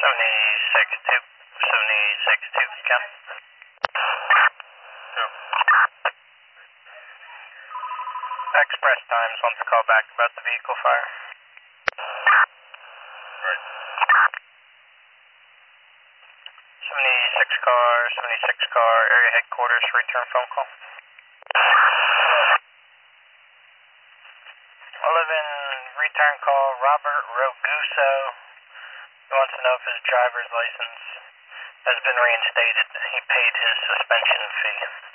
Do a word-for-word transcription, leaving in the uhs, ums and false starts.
seventy-six two, seventy-six two, count. Two. Express Times wants to call back about the vehicle fire. Right. seventy-six car, seventy-six car, area headquarters, return phone call. eleven, return call, Robert Roguso. He wants to know if his driver's license has been reinstated. He paid his suspension fee.